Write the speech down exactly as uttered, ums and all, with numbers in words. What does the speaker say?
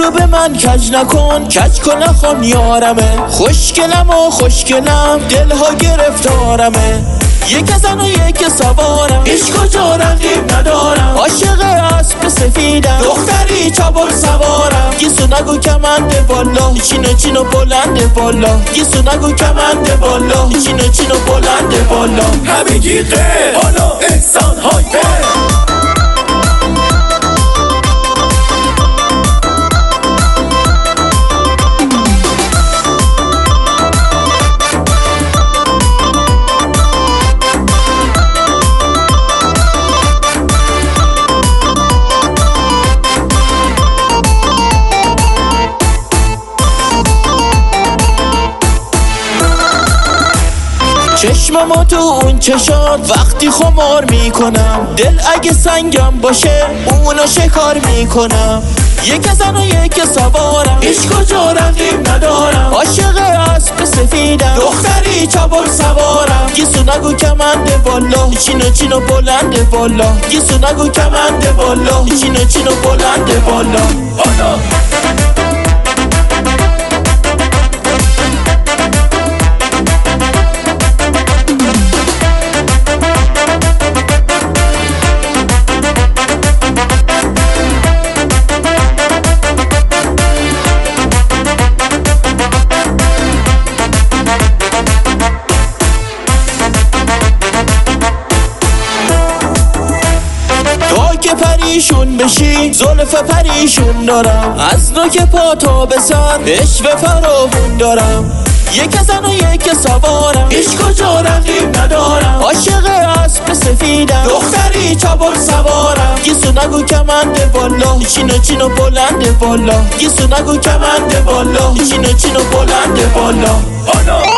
رو به من کج نکن، کج کن نخوام یارمه. خوشگلم و خوشگلم دلها گرفتارمه. یک زن و یک سوارم، عشق کجا رقیب ندارم. عاشق اسب سفیدم، دختری چابر سوارم. گیسو نگو کمنده بالا، چینو چینو بلنده بالا. گیسو نگو کمنده بالا، چینو چینو بلنده بالا. همگی غیر، حالا انسان های غیر. چشممو تو اون چشات وقتی خمار میکنم. دل اگه سنگم باشه اونو شکار میکنم. یک زن و یک سوارم، عشق کجا رقیب ندارم. عاشق اسب سفیدم، دختری چابر سوارم. گیسو نگو کمنده بالا، چینو چینو بلنده بالا. گیسو نگو کمنده بالا، چینو چینو بلنده بالا. حالا که پریشون بشی زلف پریشون دارم. از نوک پا تا به سر عشق فراوون دارم. یک زن و یک سوارم، عشق کجا رقیب ندارم. عاشق اسب سفیدم، دختری چابر سوارم. گیسو نگو کمنده بالا، چینو چینو بلنده بالا. گیسو نگو کمنده بالا، چینو چینو بلنده بالا. حالا